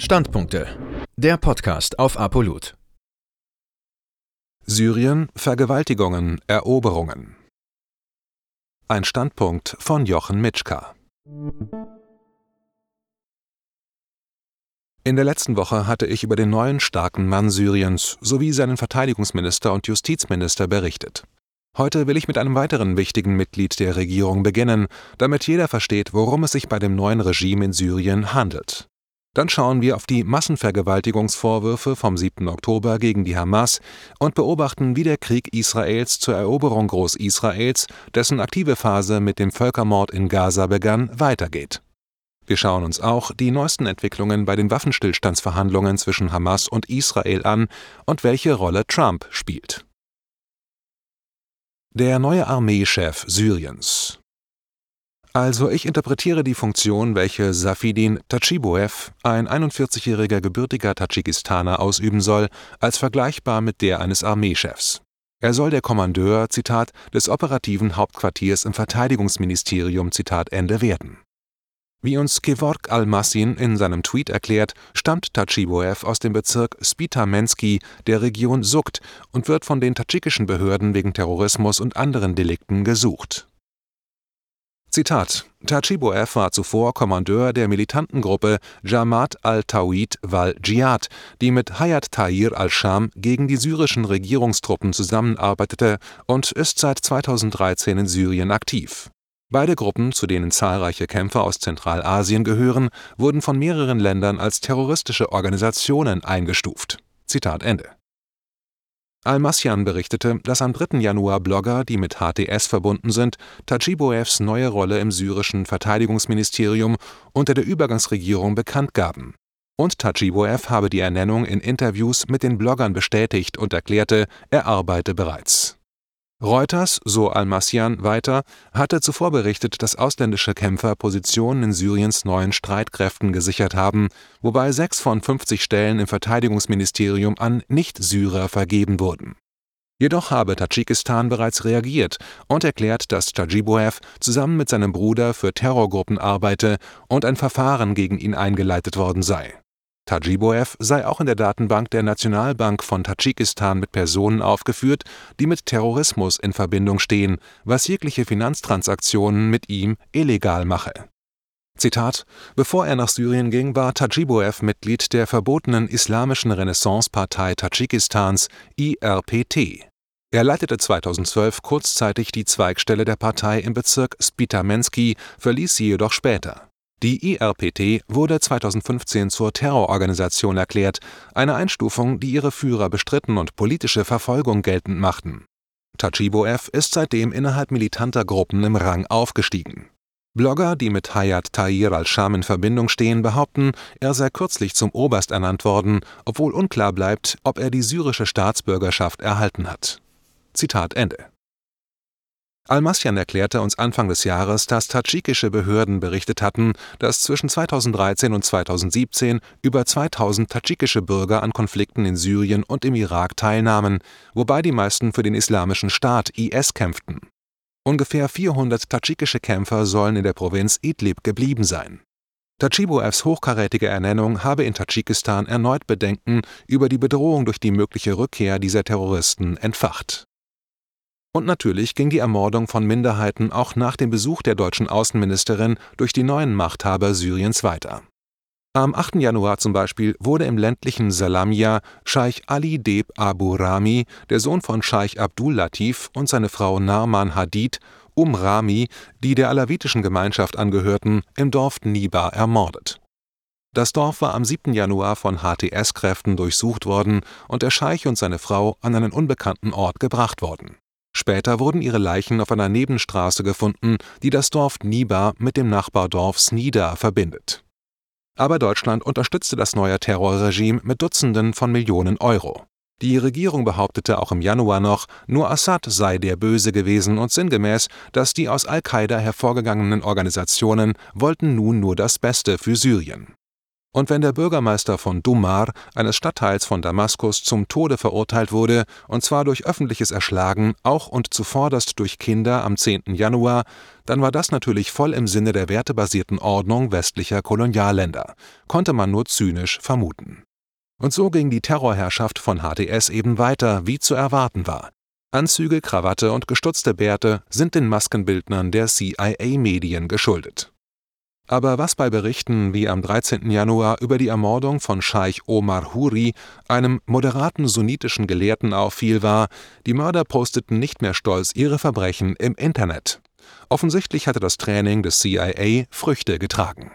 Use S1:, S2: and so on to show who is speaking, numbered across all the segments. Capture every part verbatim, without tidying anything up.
S1: Standpunkte. Der Podcast auf Apollut.
S2: Syrien, Vergewaltigungen, Eroberungen. Ein Standpunkt von Jochen Mitschka. In der letzten Woche hatte ich über den neuen starken Mann Syriens sowie seinen Verteidigungsminister und Justizminister berichtet. Heute will ich mit einem weiteren wichtigen Mitglied der Regierung beginnen, damit jeder versteht, worum es sich bei dem neuen Regime in Syrien handelt. Dann schauen wir auf die Massenvergewaltigungsvorwürfe vom siebten Oktober gegen die Hamas und beobachten, wie der Krieg Israels zur Eroberung Großisraels, dessen aktive Phase mit dem Völkermord in Gaza begann, weitergeht. Wir schauen uns auch die neuesten Entwicklungen bei den Waffenstillstandsverhandlungen zwischen Hamas und Israel an und welche Rolle Trump spielt. Der neue Armeechef Syriens. Also ich interpretiere die Funktion, welche Safieddin Tachiboev, ein einundvierzigjähriger gebürtiger Tadschikistaner, ausüben soll, als vergleichbar mit der eines Armeechefs. Er soll der Kommandeur, Zitat, des operativen Hauptquartiers im Verteidigungsministerium, Zitat Ende, werden. Wie uns Kevork Almassin in seinem Tweet erklärt, stammt Tachiboev aus dem Bezirk Spitamensky der Region Sukt und wird von den tadschikischen Behörden wegen Terrorismus und anderen Delikten gesucht. Zitat: Tachiboev war zuvor Kommandeur der militanten Gruppe Jamaat al-Tawhid wal-Dschihad, die mit Hayat Tahrir al-Sham gegen die syrischen Regierungstruppen zusammenarbeitete und ist seit zweitausenddreizehn in Syrien aktiv. Beide Gruppen, zu denen zahlreiche Kämpfer aus Zentralasien gehören, wurden von mehreren Ländern als terroristische Organisationen eingestuft. Zitat Ende. Almasjan berichtete, dass am dritten Januar Blogger, die mit H T S verbunden sind, Tachiboevs neue Rolle im syrischen Verteidigungsministerium unter der Übergangsregierung bekannt gaben. Und Tachiboev habe die Ernennung in Interviews mit den Bloggern bestätigt und erklärte, er arbeite bereits. Reuters, so Almasjan weiter, hatte zuvor berichtet, dass ausländische Kämpfer Positionen in Syriens neuen Streitkräften gesichert haben, wobei sechs von fünfzig Stellen im Verteidigungsministerium an Nicht-Syrer vergeben wurden. Jedoch habe Tadschikistan bereits reagiert und erklärt, dass Tachiboev zusammen mit seinem Bruder für Terrorgruppen arbeite und ein Verfahren gegen ihn eingeleitet worden sei. Tachiboev sei auch in der Datenbank der Nationalbank von Tadschikistan mit Personen aufgeführt, die mit Terrorismus in Verbindung stehen, was jegliche Finanztransaktionen mit ihm illegal mache. Zitat: Bevor er nach Syrien ging, war Tachiboev Mitglied der verbotenen Islamischen Renaissance-Partei Tadschikistans, I R P T. Er leitete zweitausendzwölf kurzzeitig die Zweigstelle der Partei im Bezirk Spitamensky, verließ sie jedoch später. Die I R P T wurde zweitausendfünfzehn zur Terrororganisation erklärt, eine Einstufung, die ihre Führer bestritten und politische Verfolgung geltend machten. Tachiboev ist seitdem innerhalb militanter Gruppen im Rang aufgestiegen. Blogger, die mit Hayat Tahrir al-Sham in Verbindung stehen, behaupten, er sei kürzlich zum Oberst ernannt worden, obwohl unklar bleibt, ob er die syrische Staatsbürgerschaft erhalten hat. Zitat Ende. Almasjan erklärte uns Anfang des Jahres, dass tadschikische Behörden berichtet hatten, dass zwischen zweitausenddreizehn und zweitausendsiebzehn über zweitausend tadschikische Bürger an Konflikten in Syrien und im Irak teilnahmen, wobei die meisten für den Islamischen Staat I S kämpften. Ungefähr vierhundert tadschikische Kämpfer sollen in der Provinz Idlib geblieben sein. Tachiboevs hochkarätige Ernennung habe in Tadschikistan erneut Bedenken über die Bedrohung durch die mögliche Rückkehr dieser Terroristen entfacht. Und natürlich ging die Ermordung von Minderheiten auch nach dem Besuch der deutschen Außenministerin durch die neuen Machthaber Syriens weiter. Am achten Januar zum Beispiel wurde im ländlichen Salamia Scheich Ali Deb Abu Rami, der Sohn von Scheich Abdul Latif, und seine Frau Narman Hadid, Um Rami, die der alawitischen Gemeinschaft angehörten, im Dorf Niba ermordet. Das Dorf war am siebten Januar von H T S-Kräften durchsucht worden und der Scheich und seine Frau an einen unbekannten Ort gebracht worden. Später wurden ihre Leichen auf einer Nebenstraße gefunden, die das Dorf Niba mit dem Nachbardorf Snida verbindet. Aber Deutschland unterstützte das neue Terrorregime mit Dutzenden von Millionen Euro. Die Regierung behauptete auch im Januar noch, nur Assad sei der Böse gewesen und sinngemäß, dass die aus Al-Qaida hervorgegangenen Organisationen wollten nun nur das Beste für Syrien. Und wenn der Bürgermeister von Dummar, eines Stadtteils von Damaskus, zum Tode verurteilt wurde, und zwar durch öffentliches Erschlagen, auch und zuvorderst durch Kinder am zehnten Januar, dann war das natürlich voll im Sinne der wertebasierten Ordnung westlicher Kolonialländer, konnte man nur zynisch vermuten. Und so ging die Terrorherrschaft von H T S eben weiter, wie zu erwarten war. Anzüge, Krawatte und gestutzte Bärte sind den Maskenbildnern der C I A-Medien geschuldet. Aber was bei Berichten wie am dreizehnten Januar über die Ermordung von Scheich Omar Huri, einem moderaten sunnitischen Gelehrten, auffiel, war, die Mörder posteten nicht mehr stolz ihre Verbrechen im Internet. Offensichtlich hatte das Training des C I A Früchte getragen.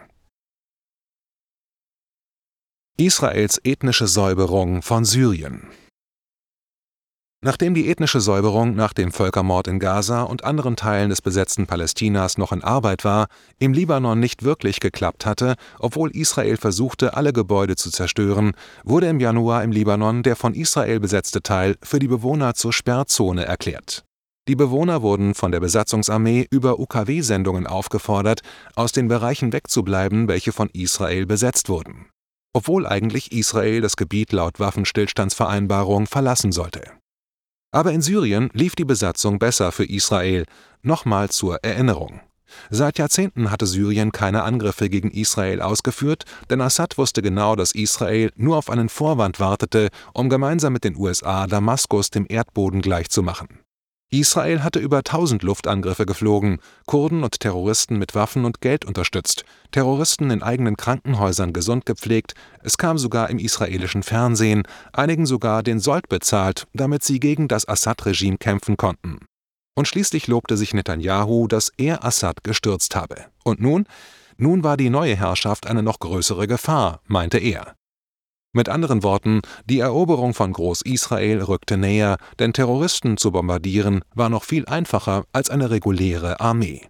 S2: Israels ethnische Säuberung von Syrien. Nachdem die ethnische Säuberung nach dem Völkermord in Gaza und anderen Teilen des besetzten Palästinas noch in Arbeit war, im Libanon nicht wirklich geklappt hatte, obwohl Israel versuchte, alle Gebäude zu zerstören, wurde im Januar im Libanon der von Israel besetzte Teil für die Bewohner zur Sperrzone erklärt. Die Bewohner wurden von der Besatzungsarmee über U K W-Sendungen aufgefordert, aus den Bereichen wegzubleiben, welche von Israel besetzt wurden. Obwohl eigentlich Israel das Gebiet laut Waffenstillstandsvereinbarung verlassen sollte. Aber in Syrien lief die Besatzung besser für Israel. Nochmal zur Erinnerung. Seit Jahrzehnten hatte Syrien keine Angriffe gegen Israel ausgeführt, denn Assad wusste genau, dass Israel nur auf einen Vorwand wartete, um gemeinsam mit den U S A Damaskus dem Erdboden gleichzumachen. Israel hatte über tausend Luftangriffe geflogen, Kurden und Terroristen mit Waffen und Geld unterstützt, Terroristen in eigenen Krankenhäusern gesund gepflegt, es kam sogar im israelischen Fernsehen, einigen sogar den Sold bezahlt, damit sie gegen das Assad-Regime kämpfen konnten. Und schließlich lobte sich Netanyahu, dass er Assad gestürzt habe. Und nun? Nun war die neue Herrschaft eine noch größere Gefahr, meinte er. Mit anderen Worten, die Eroberung von Groß-Israel rückte näher, denn Terroristen zu bombardieren war noch viel einfacher als eine reguläre Armee.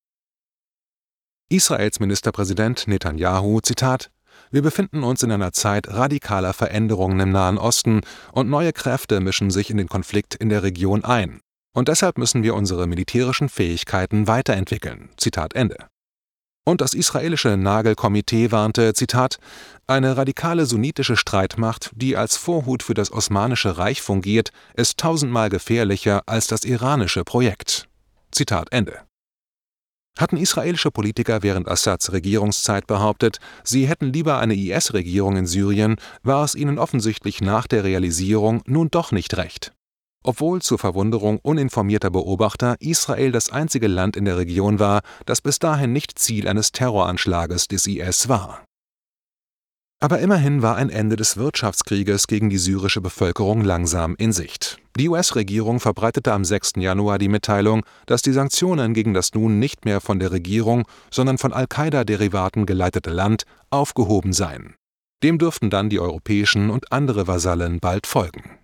S2: Israels Ministerpräsident Netanyahu, Zitat: Wir befinden uns in einer Zeit radikaler Veränderungen im Nahen Osten und neue Kräfte mischen sich in den Konflikt in der Region ein. Und deshalb müssen wir unsere militärischen Fähigkeiten weiterentwickeln. Zitat Ende. Und das israelische Nagel-Komitee warnte, Zitat, eine radikale sunnitische Streitmacht, die als Vorhut für das Osmanische Reich fungiert, ist tausendmal gefährlicher als das iranische Projekt. Zitat Ende. Hatten israelische Politiker während Assads Regierungszeit behauptet, sie hätten lieber eine I S-Regierung in Syrien, war es ihnen offensichtlich nach der Realisierung nun doch nicht recht. Obwohl zur Verwunderung uninformierter Beobachter Israel das einzige Land in der Region war, das bis dahin nicht Ziel eines Terroranschlages des I S war. Aber immerhin war ein Ende des Wirtschaftskrieges gegen die syrische Bevölkerung langsam in Sicht. Die U S-Regierung verbreitete am sechsten Januar die Mitteilung, dass die Sanktionen gegen das nun nicht mehr von der Regierung, sondern von Al-Qaida-Derivaten geleitete Land aufgehoben seien. Dem dürften dann die europäischen und andere Vasallen bald folgen.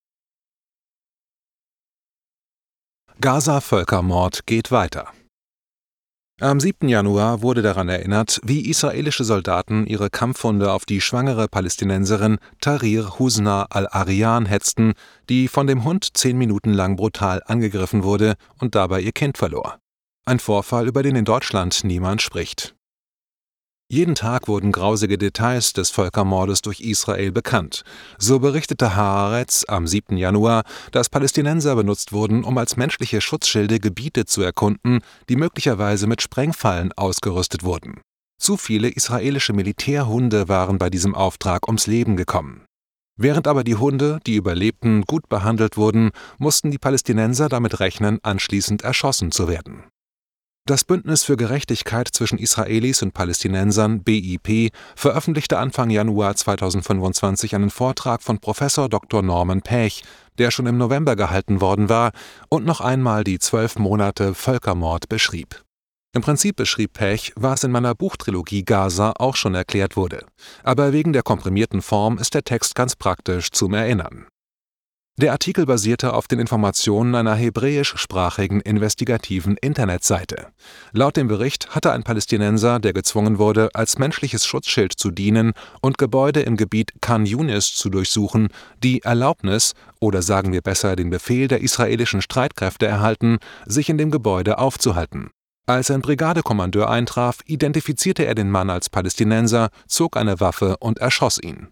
S2: Gaza-Völkermord geht weiter. Am siebten Januar wurde daran erinnert, wie israelische Soldaten ihre Kampfhunde auf die schwangere Palästinenserin Tahrir Husna al-Arian hetzten, die von dem Hund zehn Minuten lang brutal angegriffen wurde und dabei ihr Kind verlor. Ein Vorfall, über den in Deutschland niemand spricht. Jeden Tag wurden grausige Details des Völkermordes durch Israel bekannt. So berichtete Haaretz am siebten Januar, dass Palästinenser benutzt wurden, um als menschliche Schutzschilde Gebiete zu erkunden, die möglicherweise mit Sprengfallen ausgerüstet wurden. Zu viele israelische Militärhunde waren bei diesem Auftrag ums Leben gekommen. Während aber die Hunde, die überlebten, gut behandelt wurden, mussten die Palästinenser damit rechnen, anschließend erschossen zu werden. Das Bündnis für Gerechtigkeit zwischen Israelis und Palästinensern, B I P, veröffentlichte Anfang Januar zweitausendfünfundzwanzig einen Vortrag von Professor Doktor Norman Pech, der schon im November gehalten worden war und noch einmal die zwölf Monate Völkermord beschrieb. Im Prinzip beschrieb Pech, was in meiner Buchtrilogie Gaza auch schon erklärt wurde, aber wegen der komprimierten Form ist der Text ganz praktisch zum Erinnern. Der Artikel basierte auf den Informationen einer hebräischsprachigen investigativen Internetseite. Laut dem Bericht hatte ein Palästinenser, der gezwungen wurde, als menschliches Schutzschild zu dienen und Gebäude im Gebiet Khan Yunis zu durchsuchen, die Erlaubnis, oder sagen wir besser den Befehl der israelischen Streitkräfte erhalten, sich in dem Gebäude aufzuhalten. Als ein Brigadekommandeur eintraf, identifizierte er den Mann als Palästinenser, zog eine Waffe und erschoss ihn.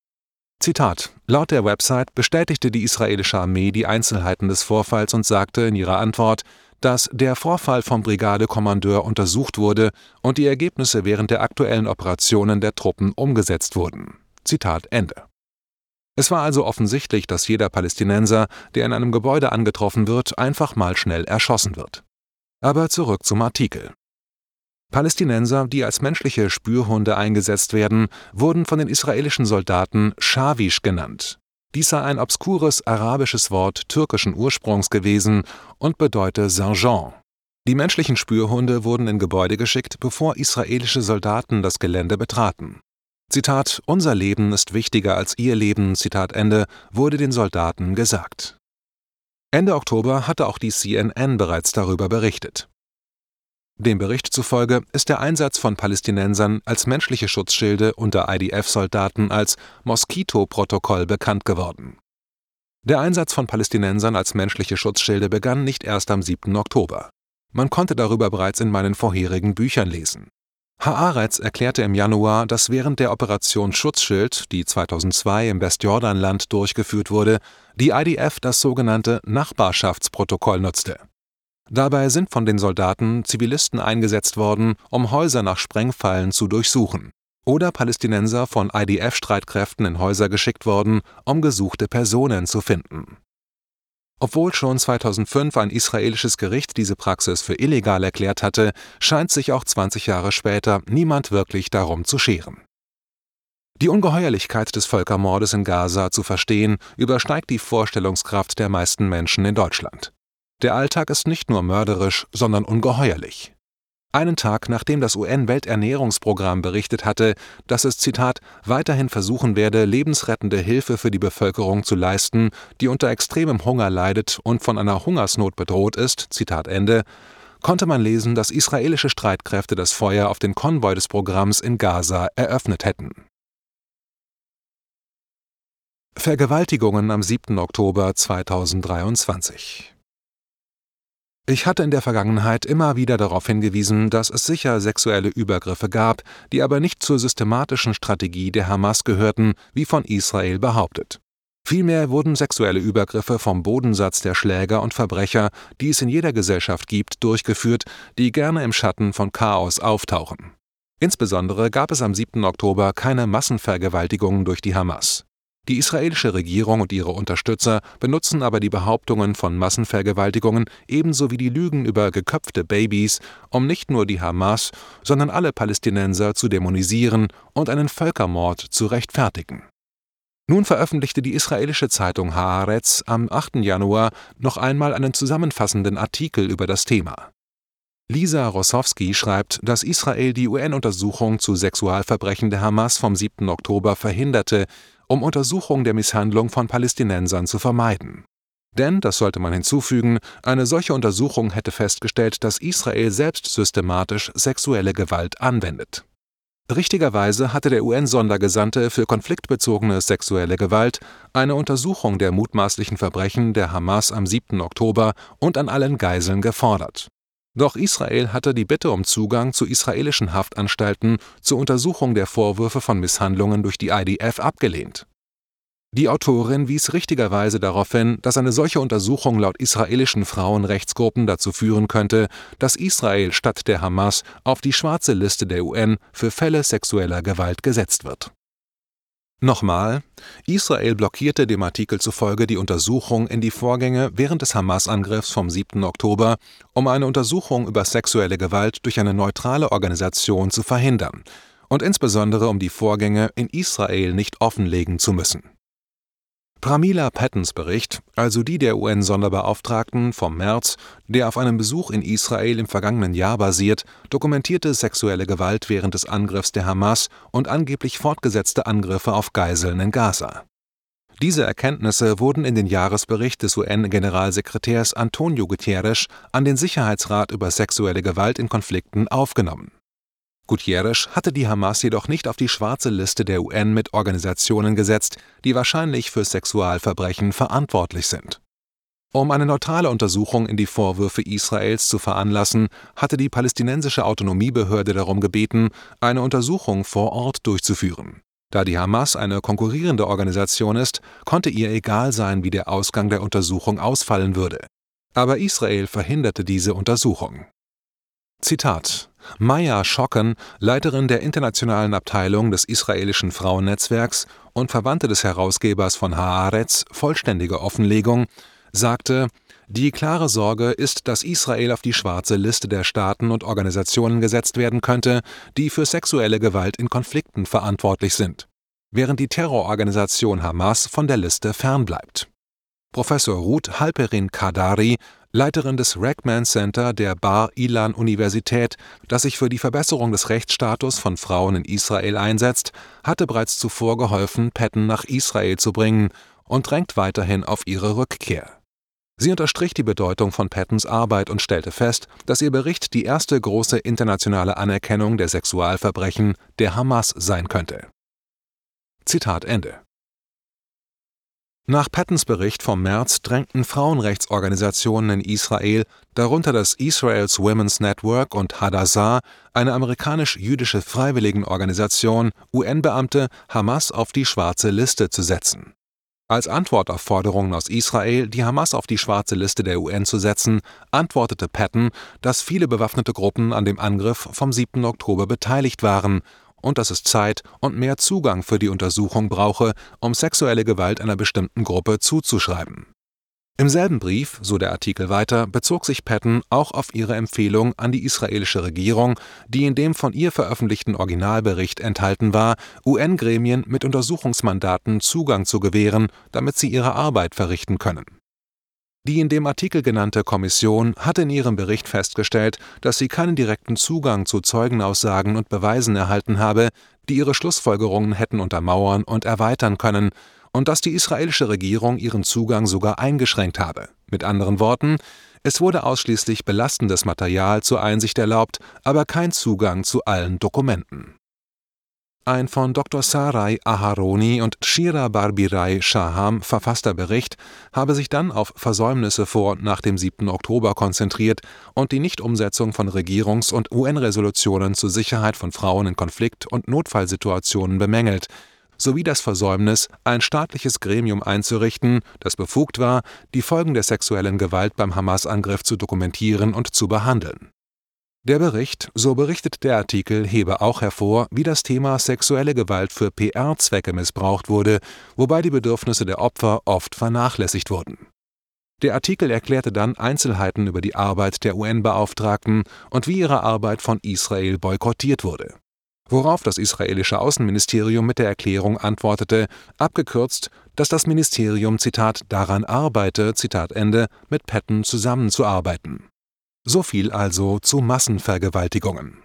S2: Zitat: Laut der Website bestätigte die israelische Armee die Einzelheiten des Vorfalls und sagte in ihrer Antwort, dass der Vorfall vom Brigadekommandeur untersucht wurde und die Ergebnisse während der aktuellen Operationen der Truppen umgesetzt wurden. Zitat Ende. Es war also offensichtlich, dass jeder Palästinenser, der in einem Gebäude angetroffen wird, einfach mal schnell erschossen wird. Aber zurück zum Artikel. Palästinenser, die als menschliche Spürhunde eingesetzt werden, wurden von den israelischen Soldaten Schawisch genannt. Dies sei ein obskures arabisches Wort türkischen Ursprungs gewesen und bedeute Sergeant. Die menschlichen Spürhunde wurden in Gebäude geschickt, bevor israelische Soldaten das Gelände betraten. Zitat: Unser Leben ist wichtiger als ihr Leben, Zitat Ende, wurde den Soldaten gesagt. Ende Oktober hatte auch die C N N bereits darüber berichtet. Dem Bericht zufolge ist der Einsatz von Palästinensern als menschliche Schutzschilde unter I D F-Soldaten als Moskito-Protokoll bekannt geworden. Der Einsatz von Palästinensern als menschliche Schutzschilde begann nicht erst am siebten Oktober. Man konnte darüber bereits in meinen vorherigen Büchern lesen. Haaretz erklärte im Januar, dass während der Operation Schutzschild, die zweitausendzwei im Westjordanland durchgeführt wurde, die I D F das sogenannte Nachbarschaftsprotokoll nutzte. Dabei sind von den Soldaten Zivilisten eingesetzt worden, um Häuser nach Sprengfallen zu durchsuchen, oder Palästinenser von I D F-Streitkräften in Häuser geschickt worden, um gesuchte Personen zu finden. Obwohl schon zweitausendfünf ein israelisches Gericht diese Praxis für illegal erklärt hatte, scheint sich auch zwanzig Jahre später niemand wirklich darum zu scheren. Die Ungeheuerlichkeit des Völkermordes in Gaza zu verstehen, übersteigt die Vorstellungskraft der meisten Menschen in Deutschland. Der Alltag ist nicht nur mörderisch, sondern ungeheuerlich. Einen Tag nachdem das U N-Welternährungsprogramm berichtet hatte, dass es, Zitat, weiterhin versuchen werde, lebensrettende Hilfe für die Bevölkerung zu leisten, die unter extremem Hunger leidet und von einer Hungersnot bedroht ist, Zitat Ende, konnte man lesen, dass israelische Streitkräfte das Feuer auf den Konvoi des Programms in Gaza eröffnet hätten. Vergewaltigungen am siebten Oktober zweitausenddreiundzwanzig. Ich hatte in der Vergangenheit immer wieder darauf hingewiesen, dass es sicher sexuelle Übergriffe gab, die aber nicht zur systematischen Strategie der Hamas gehörten, wie von Israel behauptet. Vielmehr wurden sexuelle Übergriffe vom Bodensatz der Schläger und Verbrecher, die es in jeder Gesellschaft gibt, durchgeführt, die gerne im Schatten von Chaos auftauchen. Insbesondere gab es am siebten Oktober keine Massenvergewaltigungen durch die Hamas. Die israelische Regierung und ihre Unterstützer benutzen aber die Behauptungen von Massenvergewaltigungen ebenso wie die Lügen über geköpfte Babys, um nicht nur die Hamas, sondern alle Palästinenser zu dämonisieren und einen Völkermord zu rechtfertigen. Nun veröffentlichte die israelische Zeitung Haaretz am achten Januar noch einmal einen zusammenfassenden Artikel über das Thema. Lisa Rossowski schreibt, dass Israel die U N-Untersuchung zu Sexualverbrechen der Hamas vom siebten Oktober verhinderte, um Untersuchung der Misshandlung von Palästinensern zu vermeiden. Denn, das sollte man hinzufügen, eine solche Untersuchung hätte festgestellt, dass Israel selbst systematisch sexuelle Gewalt anwendet. Richtigerweise hatte der U N-Sondergesandte für konfliktbezogene sexuelle Gewalt eine Untersuchung der mutmaßlichen Verbrechen der Hamas am siebten Oktober und an allen Geiseln gefordert. Doch Israel hatte die Bitte um Zugang zu israelischen Haftanstalten zur Untersuchung der Vorwürfe von Misshandlungen durch die I D F abgelehnt. Die Autorin wies richtigerweise darauf hin, dass eine solche Untersuchung laut israelischen Frauenrechtsgruppen dazu führen könnte, dass Israel statt der Hamas auf die schwarze Liste der U N für Fälle sexueller Gewalt gesetzt wird. Nochmal, Israel blockierte dem Artikel zufolge die Untersuchung in die Vorgänge während des Hamas-Angriffs vom siebten Oktober, um eine Untersuchung über sexuelle Gewalt durch eine neutrale Organisation zu verhindern und insbesondere um die Vorgänge in Israel nicht offenlegen zu müssen. Pramila Pattens Bericht, also die der U N-Sonderbeauftragten vom März, der auf einem Besuch in Israel im vergangenen Jahr basiert, dokumentierte sexuelle Gewalt während des Angriffs der Hamas und angeblich fortgesetzte Angriffe auf Geiseln in Gaza. Diese Erkenntnisse wurden in den Jahresbericht des U N-Generalsekretärs Antonio Guterres an den Sicherheitsrat über sexuelle Gewalt in Konflikten aufgenommen. Guterres hatte die Hamas jedoch nicht auf die schwarze Liste der U N mit Organisationen gesetzt, die wahrscheinlich für Sexualverbrechen verantwortlich sind. Um eine neutrale Untersuchung in die Vorwürfe Israels zu veranlassen, hatte die palästinensische Autonomiebehörde darum gebeten, eine Untersuchung vor Ort durchzuführen. Da die Hamas eine konkurrierende Organisation ist, konnte ihr egal sein, wie der Ausgang der Untersuchung ausfallen würde. Aber Israel verhinderte diese Untersuchung. Zitat: Maya Schocken, Leiterin der internationalen Abteilung des israelischen Frauennetzwerks und Verwandte des Herausgebers von Haaretz, vollständige Offenlegung, sagte: Die klare Sorge ist, dass Israel auf die schwarze Liste der Staaten und Organisationen gesetzt werden könnte, die für sexuelle Gewalt in Konflikten verantwortlich sind, während die Terrororganisation Hamas von der Liste fernbleibt. Professor Ruth Halperin Kadari, Leiterin des Rachman Center der Bar-Ilan-Universität, das sich für die Verbesserung des Rechtsstatus von Frauen in Israel einsetzt, hatte bereits zuvor geholfen, Patton nach Israel zu bringen und drängt weiterhin auf ihre Rückkehr. Sie unterstrich die Bedeutung von Pattons Arbeit und stellte fest, dass ihr Bericht die erste große internationale Anerkennung der Sexualverbrechen der Hamas sein könnte. Zitat Ende. Nach Pattons Bericht vom März drängten Frauenrechtsorganisationen in Israel, darunter das Israel's Women's Network und Hadassah, eine amerikanisch-jüdische Freiwilligenorganisation, U N-Beamte, Hamas auf die schwarze Liste zu setzen. Als Antwort auf Forderungen aus Israel, die Hamas auf die schwarze Liste der U N zu setzen, antwortete Patton, dass viele bewaffnete Gruppen an dem Angriff vom siebten Oktober beteiligt waren und dass es Zeit und mehr Zugang für die Untersuchung brauche, um sexuelle Gewalt einer bestimmten Gruppe zuzuschreiben. Im selben Brief, so der Artikel weiter, bezog sich Patton auch auf ihre Empfehlung an die israelische Regierung, die in dem von ihr veröffentlichten Originalbericht enthalten war, U N-Gremien mit Untersuchungsmandaten Zugang zu gewähren, damit sie ihre Arbeit verrichten können. Die in dem Artikel genannte Kommission hatte in ihrem Bericht festgestellt, dass sie keinen direkten Zugang zu Zeugenaussagen und Beweisen erhalten habe, die ihre Schlussfolgerungen hätten untermauern und erweitern können, und dass die israelische Regierung ihren Zugang sogar eingeschränkt habe. Mit anderen Worten, es wurde ausschließlich belastendes Material zur Einsicht erlaubt, aber kein Zugang zu allen Dokumenten. Ein von Doktor Sarai Aharoni und Shira Barbirai Shaham verfasster Bericht habe sich dann auf Versäumnisse vor und nach dem siebten Oktober konzentriert und die Nichtumsetzung von Regierungs- und U N-Resolutionen zur Sicherheit von Frauen in Konflikt- und Notfallsituationen bemängelt, sowie das Versäumnis, ein staatliches Gremium einzurichten, das befugt war, die Folgen der sexuellen Gewalt beim Hamas-Angriff zu dokumentieren und zu behandeln. Der Bericht, so berichtet der Artikel, hebe auch hervor, wie das Thema sexuelle Gewalt für P R-Zwecke missbraucht wurde, wobei die Bedürfnisse der Opfer oft vernachlässigt wurden. Der Artikel erklärte dann Einzelheiten über die Arbeit der U N-Beauftragten und wie ihre Arbeit von Israel boykottiert wurde. Worauf das israelische Außenministerium mit der Erklärung antwortete, abgekürzt, dass das Ministerium, Zitat, daran arbeite, Zitat Ende, mit Patton zusammenzuarbeiten. So viel also zu Massenvergewaltigungen.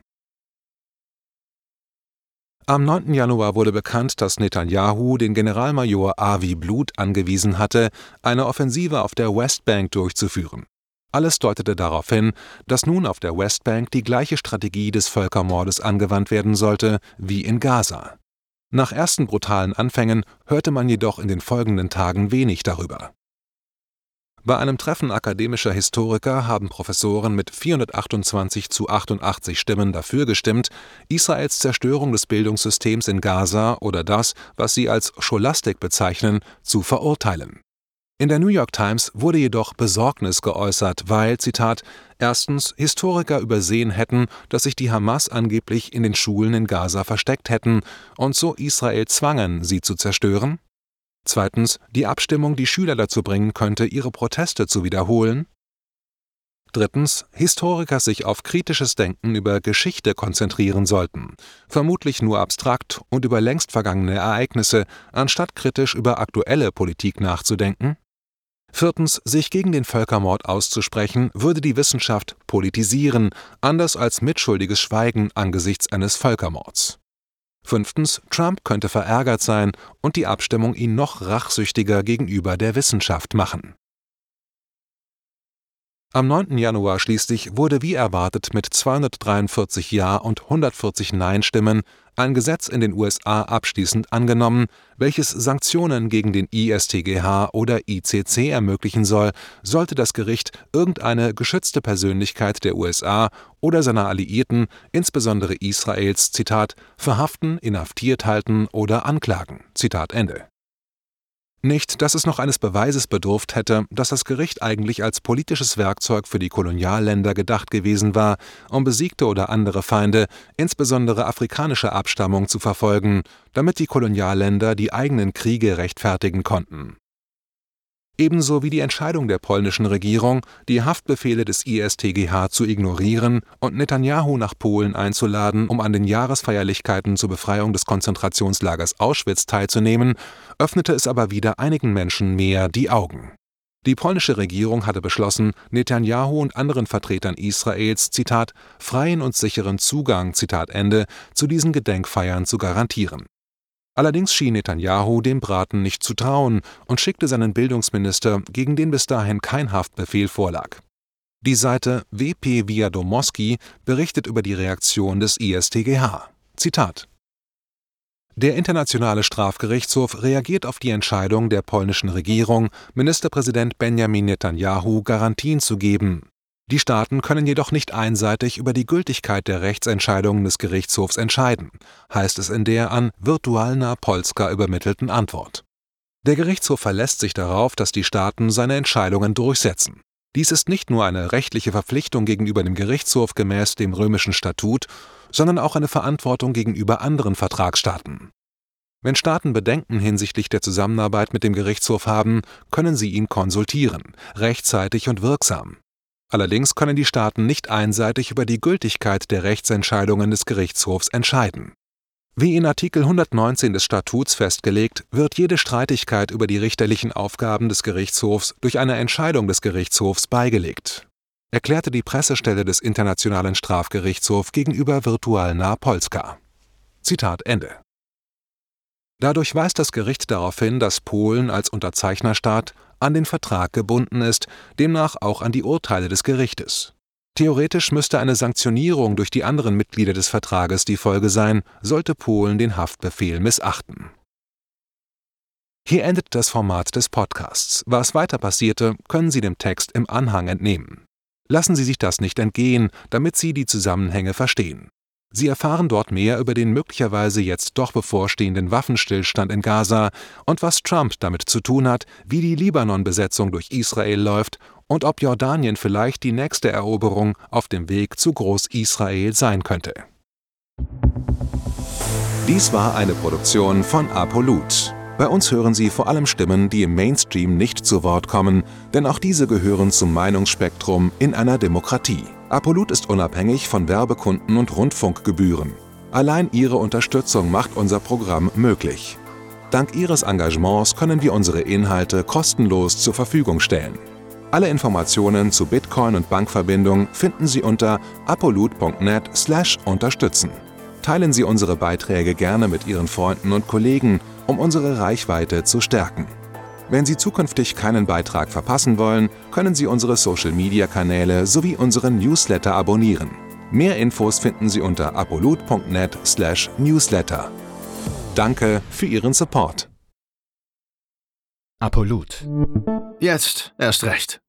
S2: Am neunten Januar wurde bekannt, dass Netanyahu den Generalmajor Avi Blut angewiesen hatte, eine Offensive auf der Westbank durchzuführen. Alles deutete darauf hin, dass nun auf der Westbank die gleiche Strategie des Völkermordes angewandt werden sollte wie in Gaza. Nach ersten brutalen Anfängen hörte man jedoch in den folgenden Tagen wenig darüber. Bei einem Treffen akademischer Historiker haben Professoren mit vierhundertachtundzwanzig zu achtundachtzig Stimmen dafür gestimmt, Israels Zerstörung des Bildungssystems in Gaza oder das, was sie als Scholastik bezeichnen, zu verurteilen. In der New York Times wurde jedoch Besorgnis geäußert, weil, Zitat, erstens Historiker übersehen hätten, dass sich die Hamas angeblich in den Schulen in Gaza versteckt hätten und so Israel zwangen, sie zu zerstören. Zweitens, die Abstimmung die Schüler dazu bringen könnte, ihre Proteste zu wiederholen. Drittens, Historiker sich auf kritisches Denken über Geschichte konzentrieren sollten, vermutlich nur abstrakt und über längst vergangene Ereignisse, anstatt kritisch über aktuelle Politik nachzudenken. Viertens, sich gegen den Völkermord auszusprechen, würde die Wissenschaft politisieren, anders als mitschuldiges Schweigen angesichts eines Völkermords. Fünftens, Trump könnte verärgert sein und die Abstimmung ihn noch rachsüchtiger gegenüber der Wissenschaft machen. Am neunten Januar schließlich wurde wie erwartet mit zweihundertdreiundvierzig Ja- und hundertvierzig Nein-Stimmen ein Gesetz in den U S A abschließend angenommen, welches Sanktionen gegen den I S T G H oder I C C ermöglichen soll, sollte das Gericht irgendeine geschützte Persönlichkeit der U S A oder seiner Alliierten, insbesondere Israels, Zitat, verhaften, inhaftiert halten oder anklagen. Zitat Ende. Nicht, dass es noch eines Beweises bedurft hätte, dass das Gericht eigentlich als politisches Werkzeug für die Kolonialländer gedacht gewesen war, um besiegte oder andere Feinde, insbesondere afrikanischer Abstammung, zu verfolgen, damit die Kolonialländer die eigenen Kriege rechtfertigen konnten. Ebenso wie die Entscheidung der polnischen Regierung, die Haftbefehle des I S T G H zu ignorieren und Netanjahu nach Polen einzuladen, um an den Jahresfeierlichkeiten zur Befreiung des Konzentrationslagers Auschwitz teilzunehmen, öffnete es aber wieder einigen Menschen mehr die Augen. Die polnische Regierung hatte beschlossen, Netanjahu und anderen Vertretern Israels, Zitat, freien und sicheren Zugang, Zitat Ende, zu diesen Gedenkfeiern zu garantieren. Allerdings schien Netanjahu dem Braten nicht zu trauen und schickte seinen Bildungsminister, gegen den bis dahin kein Haftbefehl vorlag. Die Seite W P Wiadomowski berichtet über die Reaktion des I S T G H. Zitat: Der Internationale Strafgerichtshof reagiert auf die Entscheidung der polnischen Regierung, Ministerpräsident Benjamin Netanjahu Garantien zu geben. Die Staaten können jedoch nicht einseitig über die Gültigkeit der Rechtsentscheidungen des Gerichtshofs entscheiden, heißt es in der an Wirtualna Polska übermittelten Antwort. Der Gerichtshof verlässt sich darauf, dass die Staaten seine Entscheidungen durchsetzen. Dies ist nicht nur eine rechtliche Verpflichtung gegenüber dem Gerichtshof gemäß dem Römischen Statut, sondern auch eine Verantwortung gegenüber anderen Vertragsstaaten. Wenn Staaten Bedenken hinsichtlich der Zusammenarbeit mit dem Gerichtshof haben, können sie ihn konsultieren, rechtzeitig und wirksam. Allerdings können die Staaten nicht einseitig über die Gültigkeit der Rechtsentscheidungen des Gerichtshofs entscheiden. Wie in Artikel hundertneunzehn des Statuts festgelegt, wird jede Streitigkeit über die richterlichen Aufgaben des Gerichtshofs durch eine Entscheidung des Gerichtshofs beigelegt, erklärte die Pressestelle des Internationalen Strafgerichtshofs gegenüber Wirtualna Polska. Zitat Ende. Dadurch weist das Gericht darauf hin, dass Polen als Unterzeichnerstaat an den Vertrag gebunden ist, demnach auch an die Urteile des Gerichtes. Theoretisch müsste eine Sanktionierung durch die anderen Mitglieder des Vertrages die Folge sein, sollte Polen den Haftbefehl missachten. Hier endet das Format des Podcasts. Was weiter passierte, können Sie dem Text im Anhang entnehmen. Lassen Sie sich das nicht entgehen, damit Sie die Zusammenhänge verstehen. Sie erfahren dort mehr über den möglicherweise jetzt doch bevorstehenden Waffenstillstand in Gaza und was Trump damit zu tun hat, wie die Libanon-Besetzung durch Israel läuft und ob Jordanien vielleicht die nächste Eroberung auf dem Weg zu Groß-Israel sein könnte.
S1: Dies war eine Produktion von Apolut. Bei uns hören Sie vor allem Stimmen, die im Mainstream nicht zu Wort kommen, denn auch diese gehören zum Meinungsspektrum in einer Demokratie. Apolut ist unabhängig von Werbekunden und Rundfunkgebühren. Allein Ihre Unterstützung macht unser Programm möglich. Dank Ihres Engagements können wir unsere Inhalte kostenlos zur Verfügung stellen. Alle Informationen zu Bitcoin und Bankverbindung finden Sie unter apolut punkt net slash unterstützen. Teilen Sie unsere Beiträge gerne mit Ihren Freunden und Kollegen, um unsere Reichweite zu stärken. Wenn Sie zukünftig keinen Beitrag verpassen wollen, können Sie unsere Social-Media-Kanäle sowie unseren Newsletter abonnieren. Mehr Infos finden Sie unter apolut punkt net slash newsletter. Danke für Ihren Support.
S3: Apolut. Jetzt erst recht.